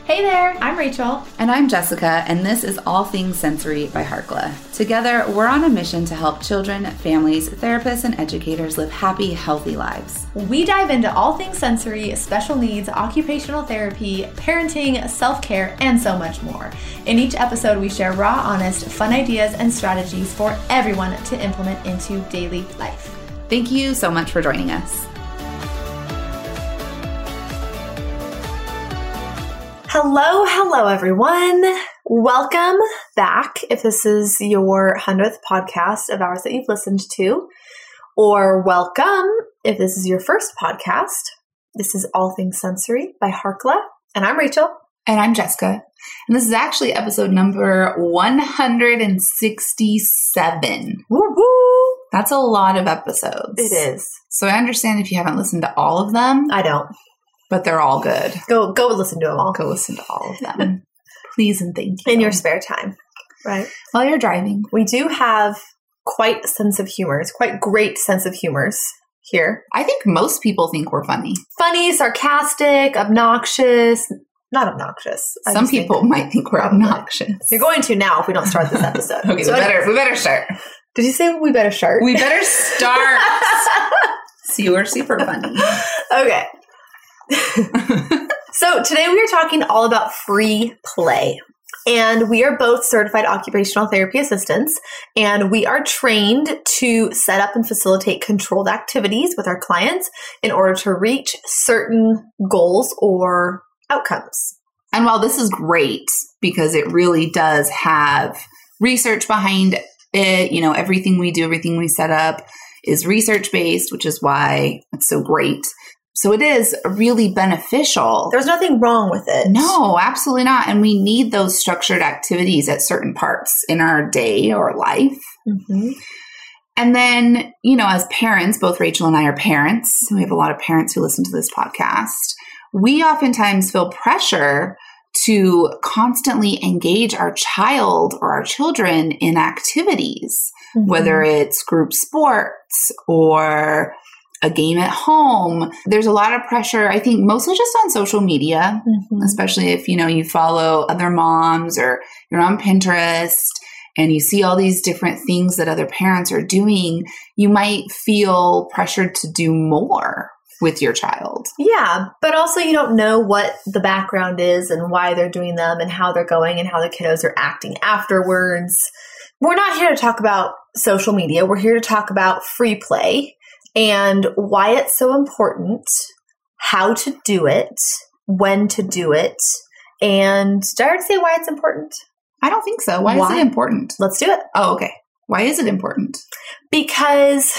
Hey there, I'm Rachel. And I'm Jessica, and this is All Things Sensory by Harkla. Together, we're on a mission to help children, families, therapists, and educators live happy, healthy lives. We dive into all things sensory, special needs, occupational therapy, parenting, self-care, and so much more. In each episode, we share raw, honest, fun ideas and strategies for everyone to implement into daily life. Thank you so much for joining us. Hello, everyone. Welcome back if this is your 100th podcast of ours that you've listened to, or welcome if this is your first podcast. This is All Things Sensory by Harkla, and I'm Rachel. And I'm Jessica. And this is actually episode number 167. Woo-hoo! That's a lot of episodes. It is. So I understand if you haven't listened to all of them. I don't. But they're all good. Go listen to them all. Go listen to all of them. Please and thank you. In your spare time, right? While you're driving. We do have quite a sense of humor. It's quite great sense of humors here. I think most people think we're funny. Funny, sarcastic, obnoxious. Not obnoxious. Some people might think we're obnoxious. You're going to now if we don't start this eepisode. Okay, so we better start. Did you say we better start? We better start. See, we're super funny. Okay. So today we are talking all about free play, and we are both certified occupational therapy assistants, and we are trained to set up and facilitate controlled activities with our clients in order to reach certain goals or outcomes. And while this is great because it really does have research behind it, you know, everything we do, everything we set up is research-based, which is why it's so great. So it is really beneficial. There's nothing wrong with it. No, absolutely not. And we need those structured activities at certain parts in our day or life. Mm-hmm. And then, you know, as parents, both Rachel and I are parents. We have a lot of parents who listen to this podcast. We oftentimes feel pressure to constantly engage our child or our children in activities, whether it's group sports or a game at home. There's a lot of pressure, I think, mostly just on social media, especially if, you know, you follow other moms or you're on Pinterest and you see all these different things that other parents are doing, you might feel pressured to do more with your child. Yeah, but also you don't know what the background is and why they're doing them and how they're going and how the kiddos are acting afterwards. We're not here to talk about social media. We're here to talk about free play and why it's so important, how to do it, when to do it, and did I already say why it's important? I don't think so. Why is it important? Let's do it. Oh, okay. Why is it important? Because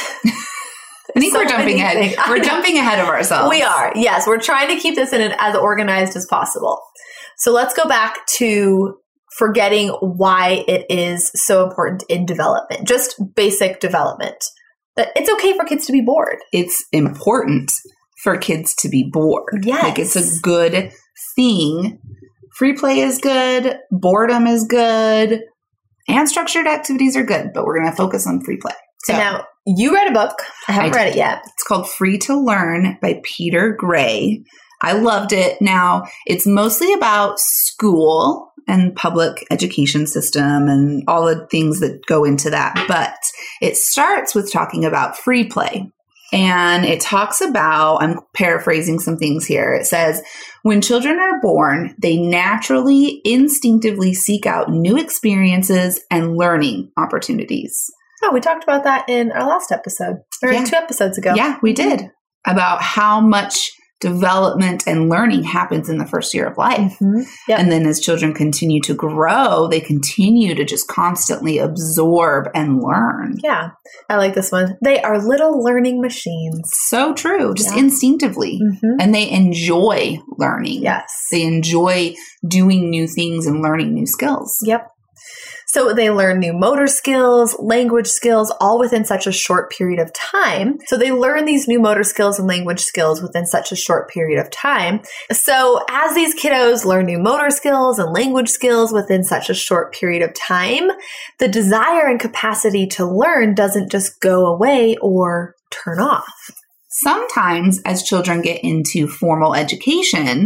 I think we're jumping ahead. We're jumping ahead of ourselves. We are. Yes, we're trying to keep this in as organized as possible. So let's go back to forgetting why it is so important in development, just basic development. It's okay for kids to be bored. It's important for kids to be bored. Yes. Like, it's a good thing. Free play is good. Boredom is good. And structured activities are good. But we're going to focus on free play. So, and now, you read a book. I haven't read it yet. It's called Free to Learn by Peter Gray. I loved it. Now, it's mostly about school and public education system and all the things that go into that. But it starts with talking about free play. And it talks about, I'm paraphrasing some things here. It says, when children are born, they naturally, instinctively seek out new experiences and learning opportunities. Oh, we talked about that in our last episode, or 2 episodes ago. Yeah, we did. About how much development and learning happens in the first year of life. Yep. And then as children continue to grow, they continue to just constantly absorb and learn. Yeah. I like this one. They are little learning machines. So true. Just instinctively. And they enjoy learning. Yes. They enjoy doing new things and learning new skills. Yep. So they learn new motor skills, language skills, all within such a short period of time. So they learn these new motor skills and language skills within such a short period of time. So as these kiddos learn new motor skills and language skills within such a short period of time, the desire and capacity to learn doesn't just go away or turn off. Sometimes as children get into formal education,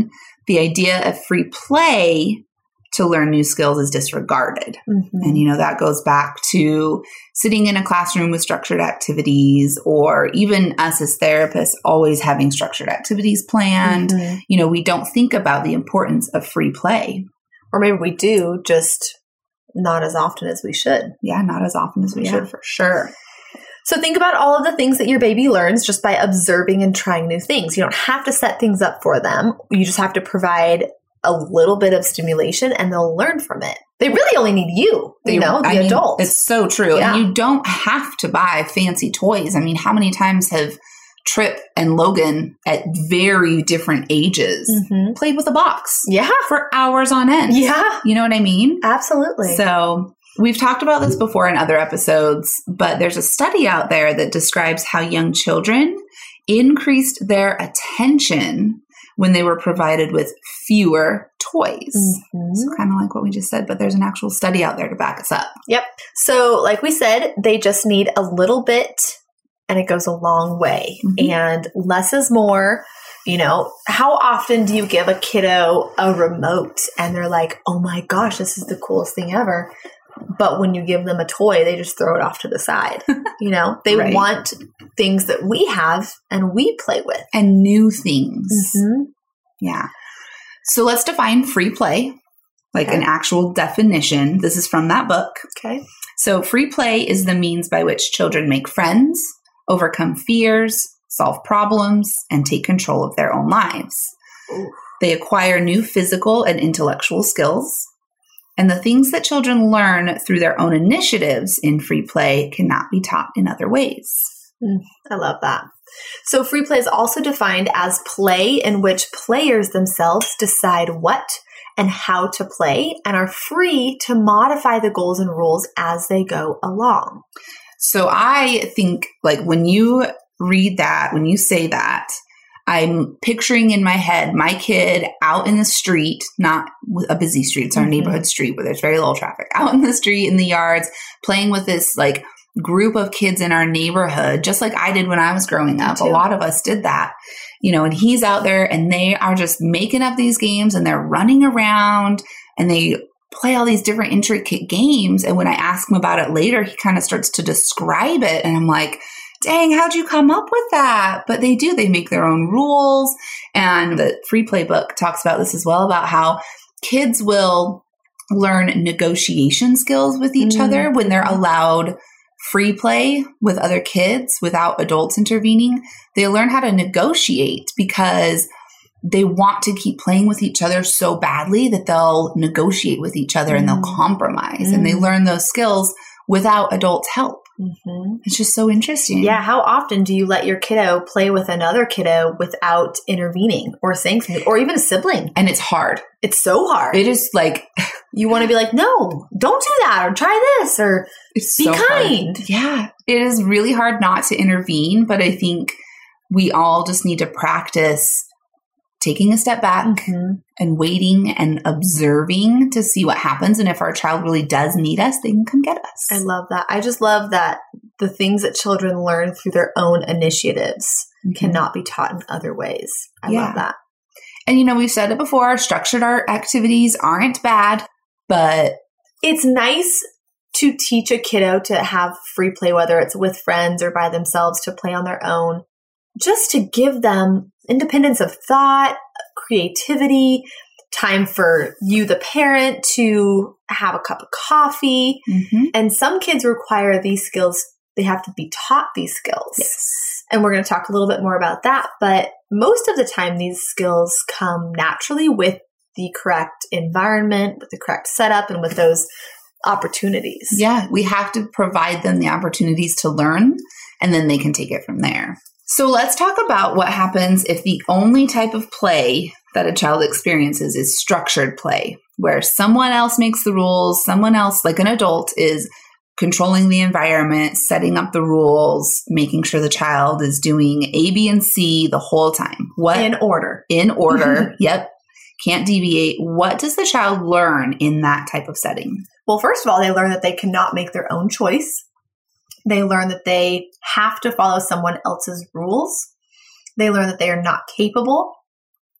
the idea of free play to learn new skills is disregarded. Mm-hmm. And, that goes back to sitting in a classroom with structured activities, or even us as therapists always having structured activities planned. Mm-hmm. We don't think about the importance of free play. Or maybe we do, just not as often as we should. Yeah, not as often as we should, for sure. So think about all of the things that your baby learns just by observing and trying new things. You don't have to set things up for them. You just have to provide a little bit of stimulation and they'll learn from it. They really only need you, the adult. It's so true. Yeah. And you don't have to buy fancy toys. I mean, how many times have Trip and Logan at very different ages played with a box? Yeah. For hours on end. Yeah. You know what I mean? Absolutely. So we've talked about this before in other episodes, but there's a study out there that describes how young children increased their attention when they were provided with fewer toys. So kind of like what we just said, but there's an actual study out there to back us up. Yep. So like we said, they just need a little bit and it goes a long way. And less is more. How often do you give a kiddo a remote and they're like, oh my gosh, this is the coolest thing ever. But when you give them a toy, they just throw it off to the side. They Right. want things that we have and we play with. And new things. Mm-hmm. Yeah. So let's define free play, like an actual definition. This is from that book. Okay. So free play is the means by which children make friends, overcome fears, solve problems, and take control of their own lives. Ooh. They acquire new physical and intellectual skills. And the things that children learn through their own initiatives in free play cannot be taught in other ways. I love that. So free play is also defined as play in which players themselves decide what and how to play and are free to modify the goals and rules as they go along. So I think when you read that, when you say that, I'm picturing in my head my kid out in the street, not a busy street, it's our neighborhood street where there's very little traffic, out in the street, in the yards, playing with this group of kids in our neighborhood, just like I did when I was growing up. A lot of us did that, and he's out there and they are just making up these games and they're running around and they play all these different intricate games. And when I ask him about it later, he kind of starts to describe it. And I'm like, dang, how'd you come up with that? But they do. They make their own rules. And the free play book talks about this as well, about how kids will learn negotiation skills with each other when they're allowed free play with other kids without adults intervening. They learn how to negotiate because they want to keep playing with each other so badly that they'll negotiate with each other and they'll compromise. And they learn those skills without adults' help. It's just so interesting. Yeah. How often do you let your kiddo play with another kiddo without intervening or saying something, or even a sibling? And it's hard. It's so hard. It is you want to be like, no, don't do that, or try this, or it's be so kind. Hard. Yeah. It is really hard not to intervene, but I think we all just need to practice taking a step back and waiting and observing to see what happens. And if our child really does need us, they can come get us. I love that. I just love that the things that children learn through their own initiatives cannot be taught in other ways. I love that. And, we've said it before, structured art activities aren't bad, but it's nice to teach a kiddo to have free play, whether it's with friends or by themselves, to play on their own, just to give them independence of thought, creativity, time for you, the parent, to have a cup of coffee. And some kids require these skills. They have to be taught these skills. Yes. And we're going to talk a little bit more about that. But most of the time, these skills come naturally with the correct environment, with the correct setup, and with those opportunities. Yeah, we have to provide them the opportunities to learn, and then they can take it from there. So let's talk about what happens if the only type of play that a child experiences is structured play, where someone else makes the rules, someone else, like an adult, is controlling the environment, setting up the rules, making sure the child is doing A, B, and C the whole time. What? In order. In order. Yep. Can't deviate. What does the child learn in that type of setting? Well, first of all, they learn that they cannot make their own choice. They learn that they have to follow someone else's rules. They learn that they are not capable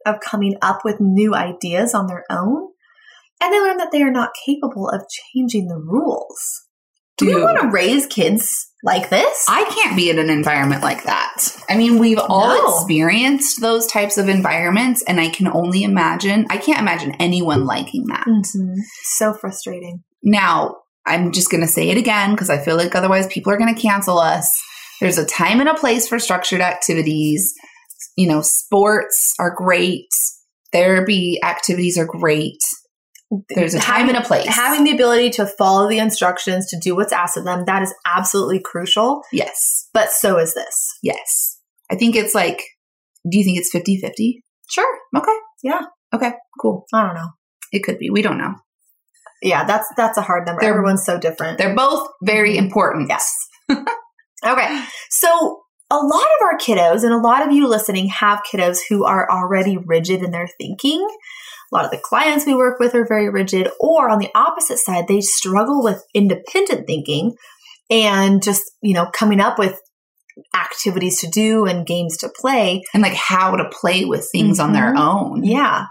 of coming up with new ideas on their own. And they learn that they are not capable of changing the rules. Do we want to raise kids like this? I can't be in an environment like that. I mean, we've all experienced those types of environments, and I can only imagine, I can't imagine anyone liking that. Mm-hmm. So frustrating. Now, I'm just going to say it again because I feel like otherwise people are going to cancel us. There's a time and a place for structured activities. You know, sports are great. Therapy activities are great. There's a time and a place. Having the ability to follow the instructions, to do what's asked of them, that is absolutely crucial. Yes. But so is this. Yes. I think it's like, do you think it's 50-50? Sure. Okay. Yeah. Okay, cool. I don't know. It could be. We don't know. Yeah, that's a hard number. Everyone's so different. They're both very important. Yes. Okay. So a lot of our kiddos, and a lot of you listening have kiddos who are already rigid in their thinking. A lot of the clients we work with are very rigid, or on the opposite side, they struggle with independent thinking and just, coming up with activities to do and games to play. And like how to play with things on their own. Yeah.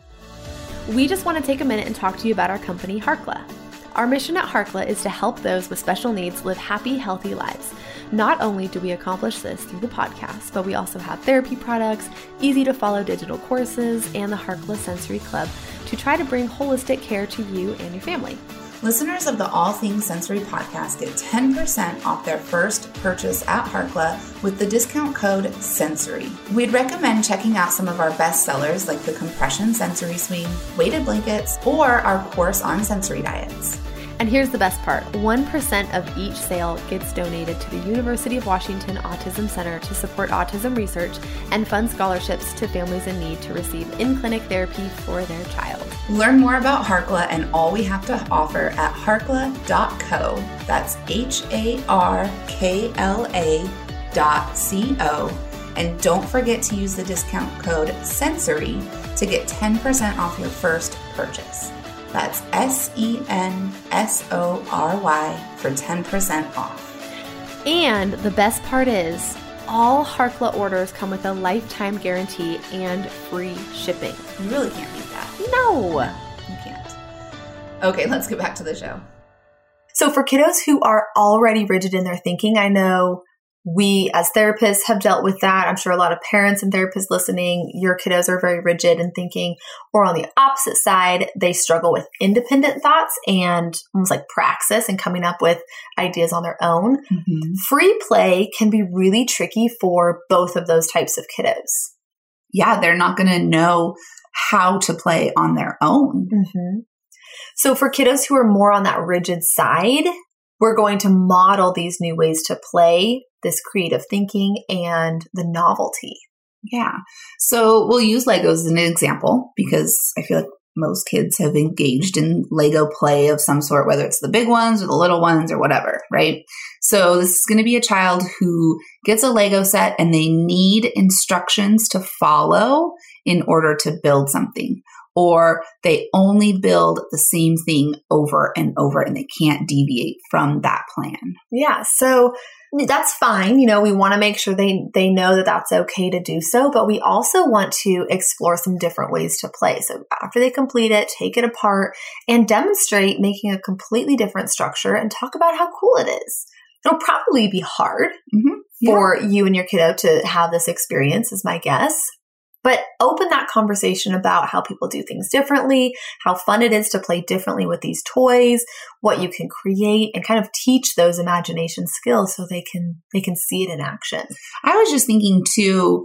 We just want to take a minute and talk to you about our company, Harkla. Our mission at Harkla is to help those with special needs live happy, healthy lives. Not only do we accomplish this through the podcast, but we also have therapy products, easy-to-follow digital courses, and the Harkla Sensory Club to try to bring holistic care to you and your family. Listeners of the All Things Sensory podcast get 10% off their first purchase at Harkla with the discount code SENSORY. We'd recommend checking out some of our best sellers like the Compression Sensory Swing, weighted blankets, or our course on sensory diets. And here's the best part. 1% of each sale gets donated to the University of Washington Autism Center to support autism research and fund scholarships to families in need to receive in-clinic therapy for their child. Learn more about Harkla and all we have to offer at harkla.co. That's HARKLA.co. And don't forget to use the discount code SENSORY to get 10% off your first purchase. That's SENSORY for 10% off. And the best part is, all Harkla orders come with a lifetime guarantee and free shipping. You really can't beat that. No. You can't. Okay, let's get back to the show. So for kiddos who are already rigid in their thinking, I know we as therapists have dealt with that. I'm sure a lot of parents and therapists listening, your kiddos are very rigid in thinking. Or on the opposite side, they struggle with independent thoughts and almost like praxis and coming up with ideas on their own. Mm-hmm. Free play can be really tricky for both of those types of kiddos. Yeah, they're not going to know how to play on their own. Mm-hmm. So for kiddos who are more on that rigid side, we're going to model these new ways to play, this creative thinking, and the novelty. Yeah. So we'll use Legos as an example because I feel like most kids have engaged in Lego play of some sort, whether it's the big ones or the little ones or whatever, right? So this is going to be a child who gets a Lego set and they need instructions to follow in order to build something. Or they only build the same thing over and over and they can't deviate from that plan. Yeah, so that's fine. We want to make sure they know that that's okay to do so, but we also want to explore some different ways to play. So after they complete it, take it apart and demonstrate making a completely different structure and talk about how cool it is. It'll probably be hard for you and your kiddo to have this experience, is my guess. But open that conversation about how people do things differently, how fun it is to play differently with these toys, what you can create, and kind of teach those imagination skills so they can see it in action. I was just thinking too,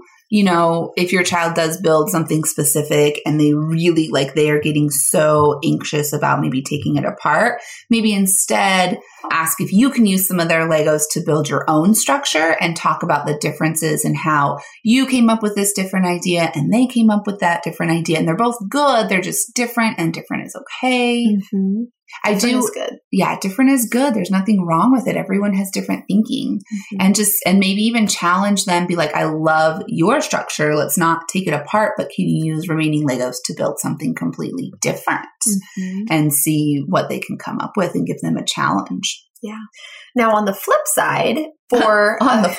if your child does build something specific and they really they are getting so anxious about maybe taking it apart, maybe instead ask if you can use some of their Legos to build your own structure and talk about the differences and how you came up with this different idea and they came up with that different idea. And they're both good. They're just different and different is okay. Mm-hmm. Different is good. Yeah, different is good. There's nothing wrong with it. Everyone has different thinking. Mm-hmm. And maybe even challenge them, be like, I love your structure. Let's not take it apart, but can you use remaining Legos to build something completely different and see what they can come up with and give them a challenge. Yeah. Now on the flip side, for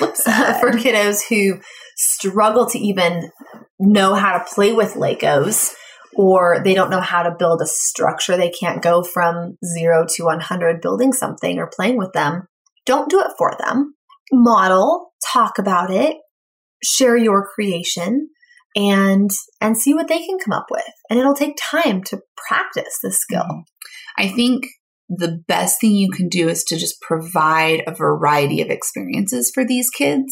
kiddos who struggle to even know how to play with Legos, or they don't know how to build a structure, they can't go from 0 to 100 building something or playing with them, don't do it for them. Model, talk about it, share your creation, and see what they can come up with. And it'll take time to practice this skill. I think the best thing you can do is to just provide a variety of experiences for these kids,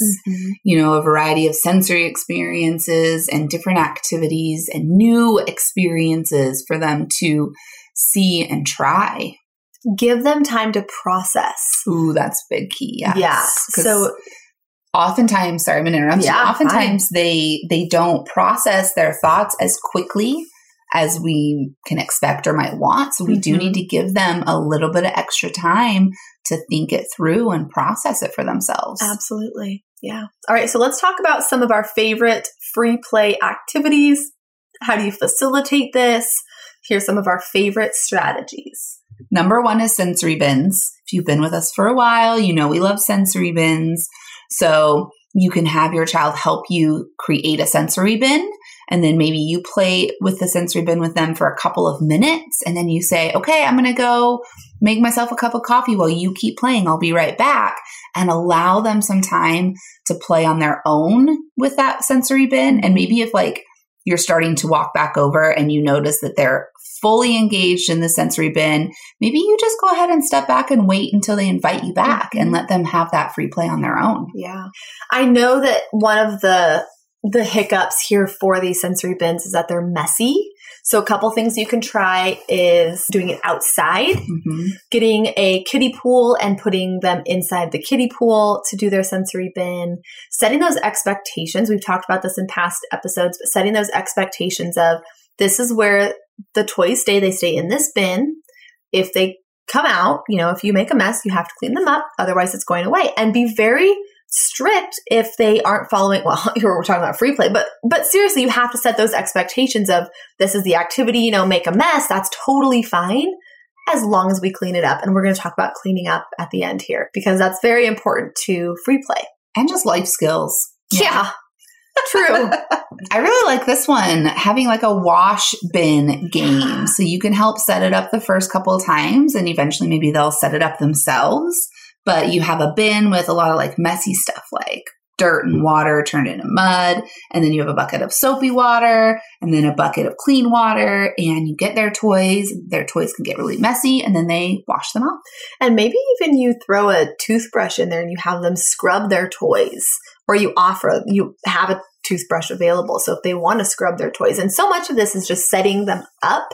a variety of sensory experiences and different activities and new experiences for them to see and try. Give them time to process. Ooh, that's big key. Yes. Yeah. So oftentimes, sorry, I'm going to interrupt you. Oftentimes they don't process their thoughts as quickly as we can expect or might want. So we do need to give them a little bit of extra time to think it through and process it for themselves. Absolutely. Yeah. All right. So let's talk about some of our favorite free play activities. How do you facilitate this? Here's some of our favorite strategies. Number 1 is sensory bins. If you've been with us for a while, you know we love sensory bins. So you can have your child help you create a sensory bin, and then maybe you play with the sensory bin with them for a couple of minutes, and then you say, okay, I'm going to go make myself a cup of coffee while you keep playing. I'll be right back, and allow them some time to play on their own with that sensory bin. And maybe if you're starting to walk back over and you notice that they're fully engaged in the sensory bin, maybe you just go ahead and step back and wait until they invite you back and let them have that free play on their own. Yeah. I know that one of the hiccups here for these sensory bins is that they're messy. So a couple things you can try is doing it outside, getting a kiddie pool and putting them inside the kiddie pool to do their sensory bin, setting those expectations. We've talked about this in past episodes, but setting those expectations of this is where the toys stay. They stay in this bin. If they come out, if you make a mess, you have to clean them up. Otherwise it's going away. And be very strict if they aren't following. Well, here we're talking about free play, but seriously, you have to set those expectations of this is the activity, make a mess. That's totally fine as long as we clean it up. And we're going to talk about cleaning up at the end here because that's very important to free play. And just life skills. Yeah. True. I really like this one, having a wash bin game. So you can help set it up the first couple of times and eventually maybe they'll set it up themselves. But you have a bin with a lot of messy stuff like dirt and water turned into mud. And then you have a bucket of soapy water and then a bucket of clean water. And you get their toys. Their toys can get really messy and then they wash them off. And maybe even you throw a toothbrush in there and you have them scrub their toys. Or you have a toothbrush available. So if they want to scrub their toys. And so much of this is just setting them up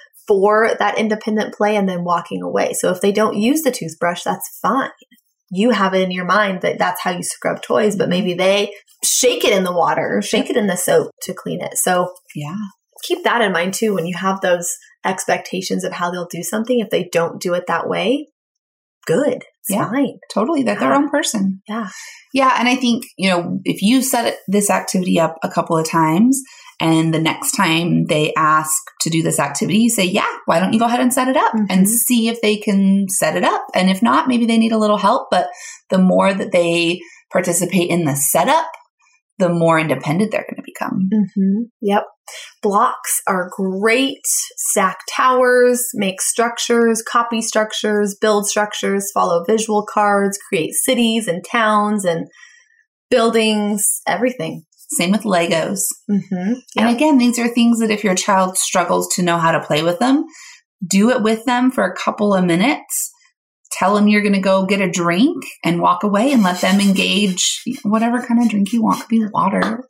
for that independent play and then walking away. So if they don't use the toothbrush, that's fine. You have it in your mind that that's how you scrub toys, but maybe they shake it in the water, shake it in the soap to clean it. So keep that in mind too when you have those expectations of how they'll do something. If they don't do it that way, good. It's fine. Totally. They're their own person. Yeah. Yeah. And I think, if you set this activity up a couple of times and the next time they ask to do this activity, you say, why don't you go ahead and set it up and see if they can set it up? And if not, maybe they need a little help. But the more that they participate in the setup, the more independent they're going to become. Yep. Blocks are great. Stack towers, make structures, copy structures, build structures, follow visual cards, create cities and towns and buildings, everything. Same with Legos. And again, these are things that if your child struggles to know how to play with them, do it with them for a couple of minutes. Tell them you're going to go get a drink and walk away and let them engage whatever kind of drink you want. It could be water.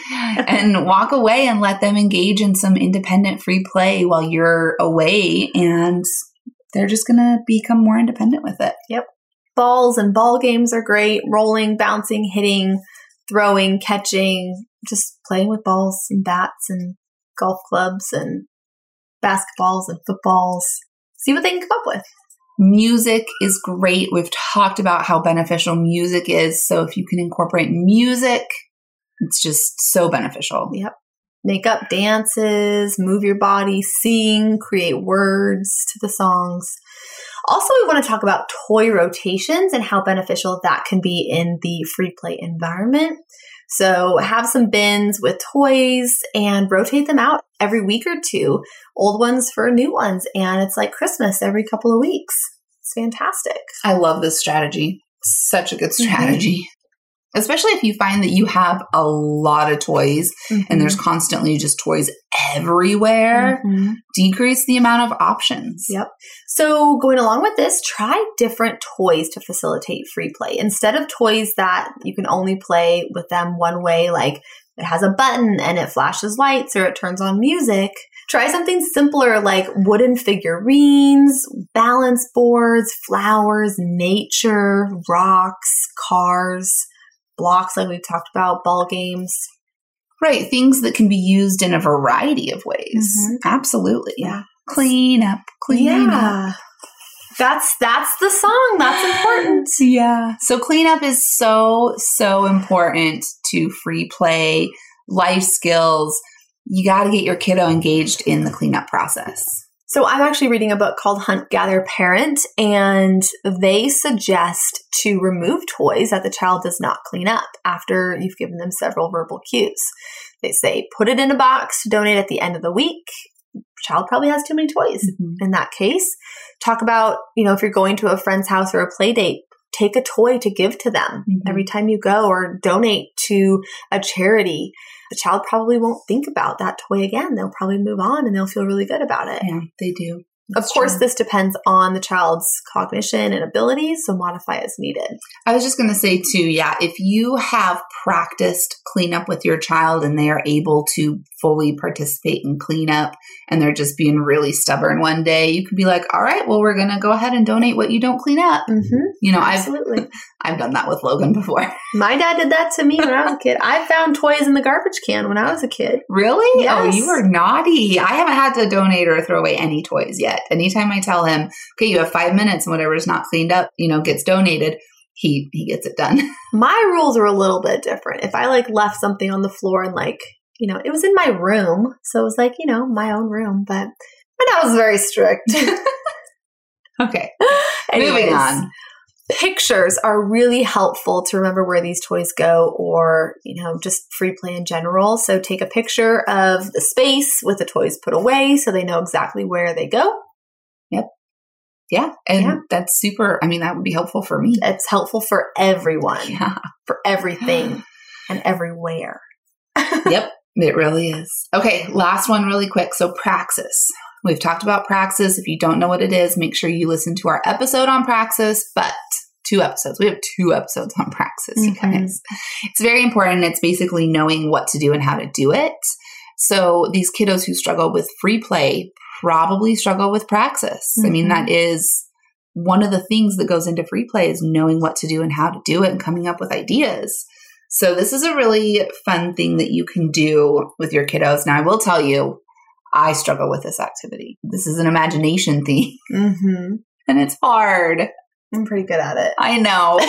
And walk away and let them engage in some independent free play while you're away. And they're just going to become more independent with it. Yep. Balls and ball games are great. Rolling, bouncing, hitting, throwing, catching, just playing with balls and bats and golf clubs and basketballs and footballs. See what they can come up with. Music is great. We've talked about how beneficial music is. So if you can incorporate music, it's just so beneficial. Yep. Make up dances, move your body, sing, create words to the songs. Also, we want to talk about toy rotations and how beneficial that can be in the free play environment. So have some bins with toys and rotate them out every week or two, old ones for new ones. And it's like Christmas every couple of weeks. It's fantastic. I love this strategy. Such a good strategy. Especially if you find that you have a lot of toys and there's constantly just toys everywhere, decrease the amount of options. Yep. So going along with this, try different toys to facilitate free play. Instead of toys that you can only play with them one way, like it has a button and it flashes lights or it turns on music, try something simpler like wooden figurines, balance boards, flowers, nature, rocks, cars, blocks like we've talked about, ball games. Right. Things that can be used in a variety of ways. Absolutely. Yeah. Clean up. That's the song. That's important. Yeah. So cleanup is so important to free play, life skills. You got to get your kiddo engaged in the cleanup process. So I'm actually reading a book called Hunt, Gather, Parent, and they suggest to remove toys that the child does not clean up after you've given them several verbal cues. They say, put it in a box to donate at the end of the week. The child probably has too many toys. In that case, talk about, if you're going to a friend's house or a play date, take a toy to give to them every time you go or donate to a charity. The child probably won't think about that toy again. They'll probably move on and they'll feel really good about it. Yeah, they do. Of course, this depends on the child's cognition and abilities, so modify as needed. I was just going to say too, if you have practiced cleanup with your child and they are able to fully participate in cleanup and they're just being really stubborn one day, you could be like, all right, well, we're going to go ahead and donate what you don't clean up. Absolutely. I've done that with Logan before. My dad did that to me when I was a kid. I found toys in the garbage can when I was a kid. Really? Yes. Oh, you were naughty. I haven't had to donate or throw away any toys yet. Anytime I tell him, okay, you have 5 minutes and whatever's not cleaned up, gets donated, he gets it done. My rules are a little bit different. If I left something on the floor and it was in my room, so it was my own room, but my dad was very strict. Okay. Anyways, moving on. Pictures are really helpful to remember where these toys go or, just free play in general. So take a picture of the space with the toys put away so they know exactly where they go. Yep. Yeah. And that's super. That would be helpful for me. It's helpful for everyone, for everything and everywhere. Yep. It really is. Okay. Last one really quick. So Praxis. We've talked about Praxis. If you don't know what it is, make sure you listen to our episode on Praxis, but 2 episodes. We have 2 episodes on Praxis, you guys. It's very important. It's basically knowing what to do and how to do it. So these kiddos who struggle with free play probably struggle with Praxis. That is one of the things that goes into free play is knowing what to do and how to do it and coming up with ideas. So this is a really fun thing that you can do with your kiddos. Now, I will tell you, I struggle with this activity. This is an imagination thing. And it's hard. I'm pretty good at it. I know.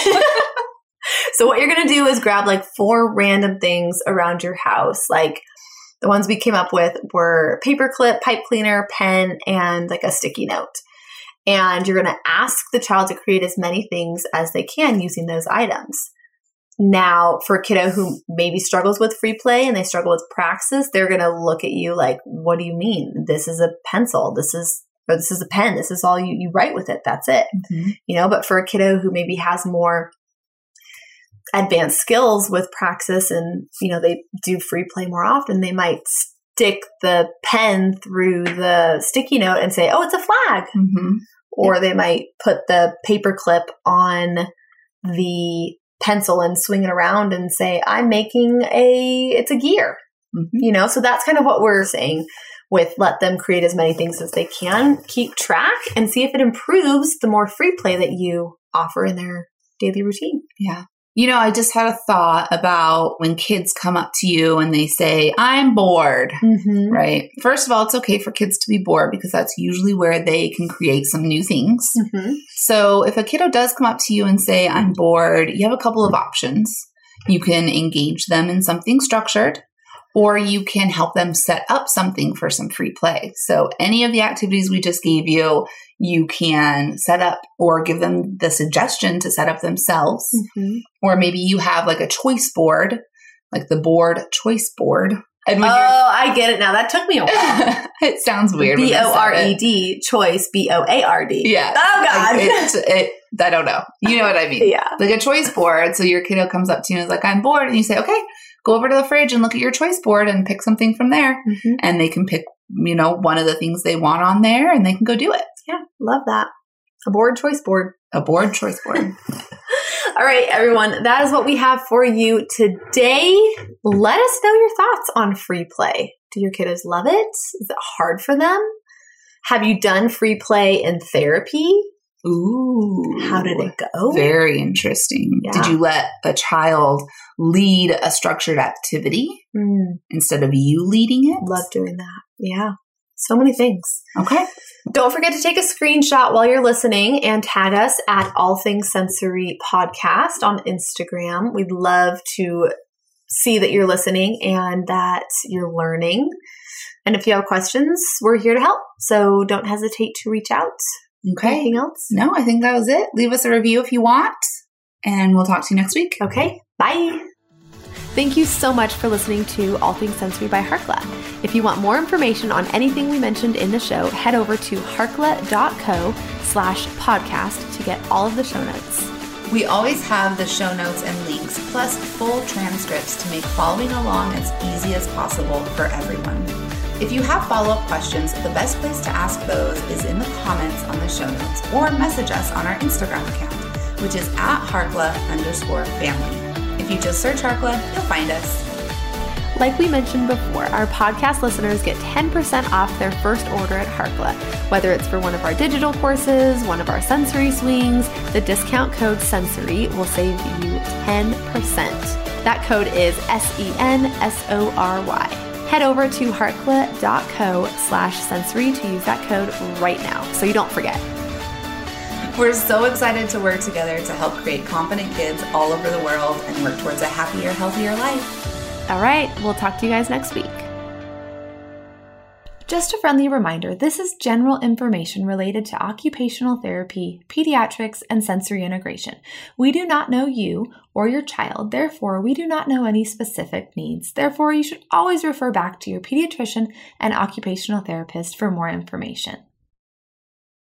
So what you're going to do is grab 4 random things around your house. The ones we came up with were paperclip, pipe cleaner, pen, and a sticky note. And you're going to ask the child to create as many things as they can using those items. Now, for a kiddo who maybe struggles with free play and they struggle with Praxis, they're going to look at you like, what do you mean? This is a pencil. This is a pen. This is all you write with it. That's it. But for a kiddo who maybe has more advanced skills with Praxis and, they do free play more often, they might stick the pen through the sticky note and say, oh, it's a flag. Or they might put the paper clip on the pencil and swing it around and say, I'm making it's a gear, so that's kind of what we're saying with let them create as many things as they can, keep track and see if it improves the more free play that you offer in their daily routine. Yeah. I just had a thought about when kids come up to you and they say, I'm bored, right? First of all, it's okay for kids to be bored because that's usually where they can create some new things. So if a kiddo does come up to you and say, I'm bored, you have a couple of options. You can engage them in something structured, or you can help them set up something for some free play. So any of the activities we just gave you, you can set up or give them the suggestion to set up themselves. Mm-hmm. Or maybe you have like a choice board, like the board choice board. And I get it now. That took me a while. It sounds weird. BORED, choice, BOARD. Yeah. Oh, God. I don't know. You know what I mean? Yeah. Like a choice board. So your kiddo comes up to you and is like, I'm bored. And you say, okay, go over to the fridge and look at your choice board and pick something from there. Mm-hmm. And they can pick, one of the things they want on there and they can go do it. Yeah. Love that. A board choice board. A board choice board. All right, everyone. That is what we have for you today. Let us know your thoughts on free play. Do your kiddos love it? Is it hard for them? Have you done free play in therapy? Ooh. How did it go? Very interesting. Yeah. Did you let a child lead a structured activity instead of you leading it? Love doing that. Yeah. So many things. Okay. Don't forget to take a screenshot while you're listening and tag us at All Things Sensory Podcast on Instagram. We'd love to see that you're listening and that you're learning. And if you have questions, we're here to help. So don't hesitate to reach out. Okay. Anything else? No, I think that was it. Leave us a review if you want, and we'll talk to you next week. Okay. Bye. Thank you so much for listening to All Things Sensory by Harkla. If you want more information on anything we mentioned in the show, head over to harkla.co/podcast to get all of the show notes. We always have the show notes and links, plus full transcripts to make following along as easy as possible for everyone. If you have follow-up questions, the best place to ask those is in the comments on the show notes or message us on our Instagram account, which is @Harkla_family. If you just search Harkla, you'll find us. Like we mentioned before, our podcast listeners get 10% off their first order at Harkla. Whether it's for one of our digital courses, one of our sensory swings, the discount code SENSORY will save you 10%. That code is SENSORY. Head over to harkla.co/sensory to use that code right now so you don't forget. We're so excited to work together to help create confident kids all over the world and work towards a happier, healthier life. All right, we'll talk to you guys next week. Just a friendly reminder, this is general information related to occupational therapy, pediatrics, and sensory integration. We do not know you or your child, therefore we do not know any specific needs. Therefore, you should always refer back to your pediatrician and occupational therapist for more information.